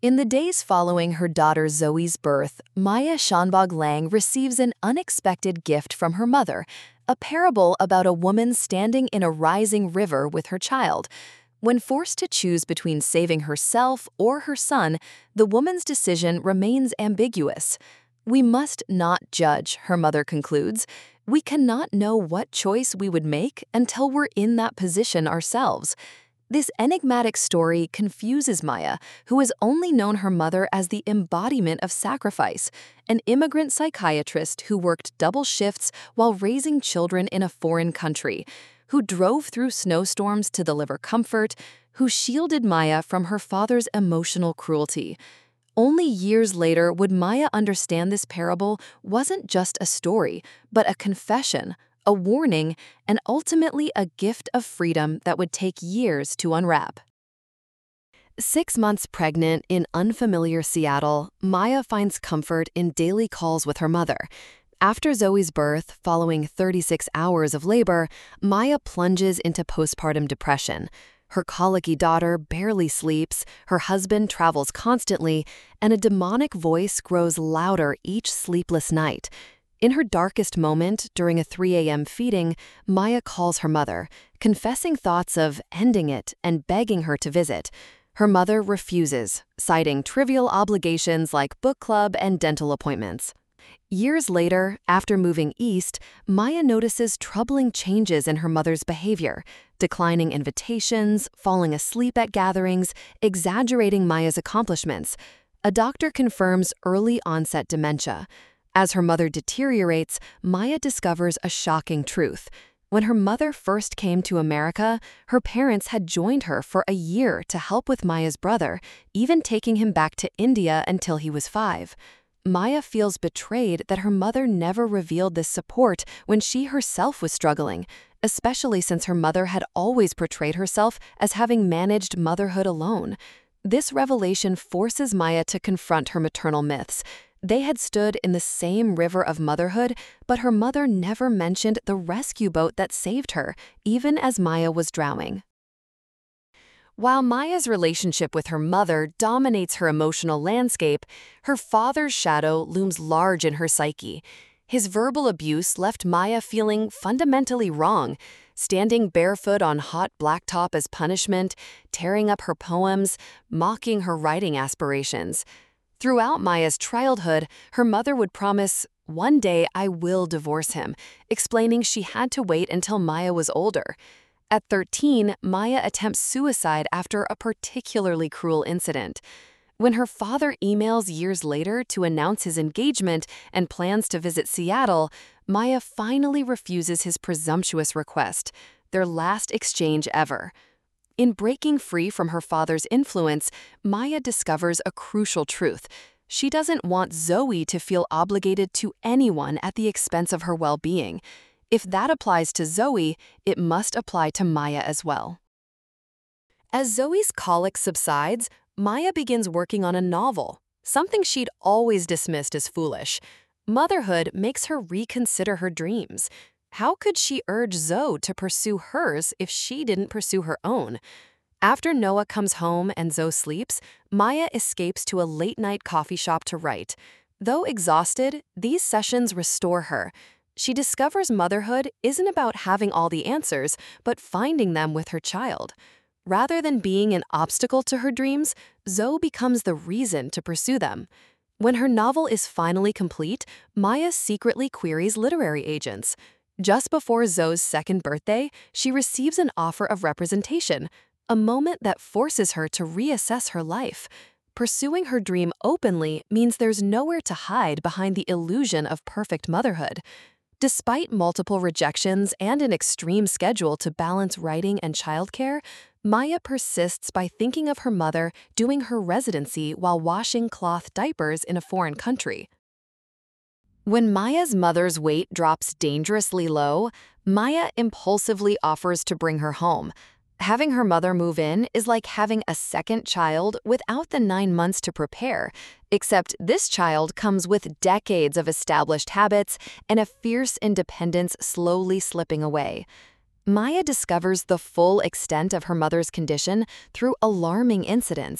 In the days following her daughter Zoe's birth, Maya Shanbog Lang receives an unexpected gift from her mother, a parable about a woman standing in a rising river with her child. When forced to choose between saving herself or her son, the woman's decision remains ambiguous. We must not judge, her mother concludes. We cannot know what choice we would make until we're in that position ourselves. This enigmatic story confuses Maya, who has only known her mother as the embodiment of sacrifice, an immigrant psychiatrist who worked double shifts while raising children in a foreign country, who drove through snowstorms to deliver comfort, who shielded Maya from her father's emotional cruelty. Only years later would Maya understand this parable wasn't just a story, but a confession, a warning, and ultimately a gift of freedom that would take years to unwrap. 6 months pregnant in unfamiliar Seattle, Maya finds comfort in daily calls with her mother. After Zoe's birth, following 36 hours of labor, Maya plunges into postpartum depression. Her colicky daughter barely sleeps, her husband travels constantly, and a demonic voice grows louder each sleepless night. In her darkest moment, during a 3 a.m. feeding, Maya calls her mother, confessing thoughts of ending it and begging her to visit. Her mother refuses, citing trivial obligations like book club and dental appointments. Years later, after moving east, Maya notices troubling changes in her mother's behavior, declining invitations, falling asleep at gatherings, exaggerating Maya's accomplishments. A doctor confirms early onset dementia. As her mother deteriorates, Maya discovers a shocking truth. When her mother first came to America, her parents had joined her for a year to help with Maya's brother, even taking him back to India until he was 5. Maya feels betrayed that her mother never revealed this support when she herself was struggling, especially since her mother had always portrayed herself as having managed motherhood alone. This revelation forces Maya to confront her maternal myths. They had stood in the same river of motherhood, but her mother never mentioned the rescue boat that saved her, even as Maya was drowning. While Maya's relationship with her mother dominates her emotional landscape, her father's shadow looms large in her psyche. His verbal abuse left Maya feeling fundamentally wrong, standing barefoot on hot blacktop as punishment, tearing up her poems, mocking her writing aspirations. Throughout Maya's childhood, her mother would promise, "One day I will divorce him," explaining she had to wait until Maya was older. At 13, Maya attempts suicide after a particularly cruel incident. When her father emails years later to announce his engagement and plans to visit Seattle, Maya finally refuses his presumptuous request, their last exchange ever. In breaking free from her father's influence, Maya discovers a crucial truth. She doesn't want Zoe to feel obligated to anyone at the expense of her well-being. If that applies to Zoe, it must apply to Maya as well. As Zoe's colic subsides, Maya begins working on a novel, something she'd always dismissed as foolish. Motherhood makes her reconsider her dreams. How could she urge Zoe to pursue hers if she didn't pursue her own? After Noah comes home and Zoe sleeps, Maya escapes to a late-night coffee shop to write. Though exhausted, these sessions restore her. She discovers motherhood isn't about having all the answers, but finding them with her child. Rather than being an obstacle to her dreams, Zoe becomes the reason to pursue them. When her novel is finally complete, Maya secretly queries literary agents. Just before Zoe's 2nd birthday, she receives an offer of representation, a moment that forces her to reassess her life. Pursuing her dream openly means there's nowhere to hide behind the illusion of perfect motherhood. Despite multiple rejections and an extreme schedule to balance writing and childcare, Maya persists by thinking of her mother doing her residency while washing cloth diapers in a foreign country. When Maya's mother's weight drops dangerously low, Maya impulsively offers to bring her home. Having her mother move in is like having a second child without the 9 months to prepare, except this child comes with decades of established habits and a fierce independence slowly slipping away. Maya discovers the full extent of her mother's condition through alarming incidents.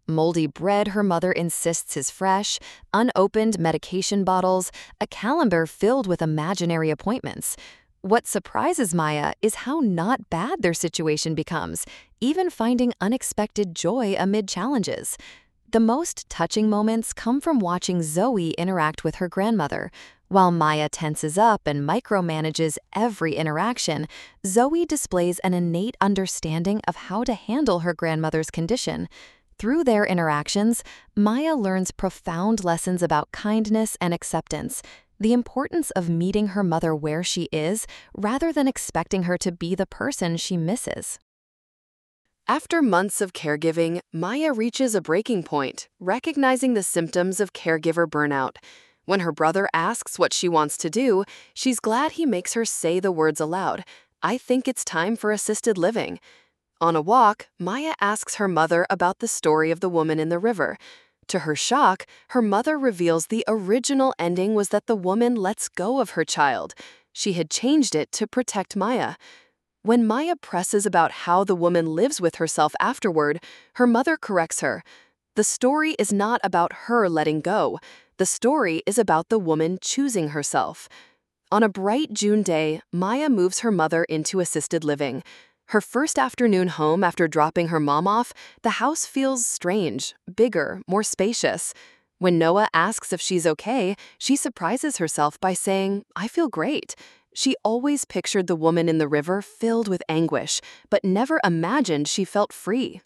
Moldy bread her mother insists is fresh, unopened medication bottles, a calendar filled with imaginary appointments. What surprises Maya is how not bad their situation becomes, even finding unexpected joy amid challenges. The most touching moments come from watching Zoe interact with her grandmother. While Maya tenses up and micromanages every interaction, Zoe displays an innate understanding of how to handle her grandmother's condition. Through their interactions, Maya learns profound lessons about kindness and acceptance, the importance of meeting her mother where she is rather than expecting her to be the person she misses. After months of caregiving, Maya reaches a breaking point, recognizing the symptoms of caregiver burnout. When her brother asks what she wants to do, she's glad he makes her say the words aloud. "I think it's time for assisted living." On a walk, Maya asks her mother about the story of the woman in the river. To her shock, her mother reveals the original ending was that the woman lets go of her child. She had changed it to protect Maya. When Maya presses about how the woman lives with herself afterward, her mother corrects her. The story is not about her letting go. The story is about the woman choosing herself. On a bright June day, Maya moves her mother into assisted living. Her first afternoon home after dropping her mom off, the house feels strange, bigger, more spacious. When Noah asks if she's okay, she surprises herself by saying, "I feel great." She always pictured the woman in the river filled with anguish, but never imagined she felt free.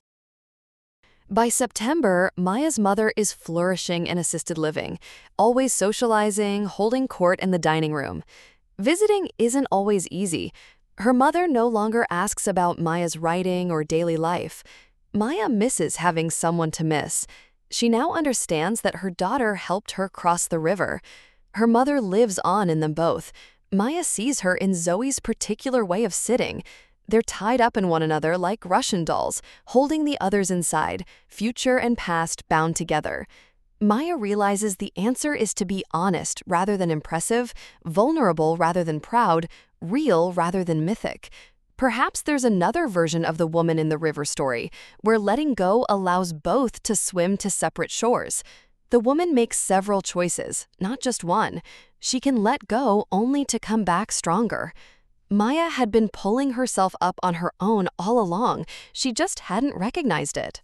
By September, Maya's mother is flourishing in assisted living, always socializing, holding court in the dining room. Visiting isn't always easy. Her mother no longer asks about Maya's writing or daily life. Maya misses having someone to miss. She now understands that her daughter helped her cross the river. Her mother lives on in them both. Maya sees her in Zoe's particular way of sitting. They're tied up in one another like Russian dolls, holding the others inside, future and past bound together. Maya realizes the answer is to be honest rather than impressive, vulnerable rather than proud, real rather than mythic. Perhaps there's another version of the woman in the river story, where letting go allows both to swim to separate shores. The woman makes several choices, not just one. She can let go only to come back stronger. Maya had been pulling herself up on her own all along. She just hadn't recognized it.